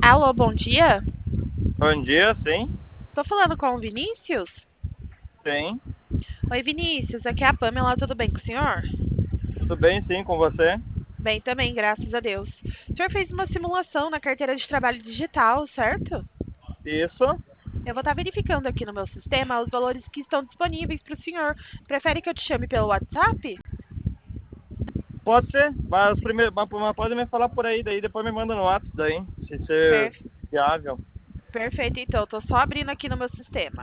Alô, bom dia. Bom dia, sim, Tô falando com o Vinícius? sim. Oi, Vinícius, aqui é a Pamela, tudo bem com o senhor? Tudo bem, sim, com você? Bem também, graças a Deus. O senhor fez uma simulação na carteira de trabalho digital, certo? Isso, Eu vou estar verificando aqui no meu sistema os valores que estão disponíveis para o senhor. Prefere que eu te chame pelo WhatsApp? pode ser, mas primeiro, mas pode me falar por aí, daí depois me manda no WhatsApp daí, se ser Per- viável. Perfeito, então. Tô só abrindo aqui no meu sistema.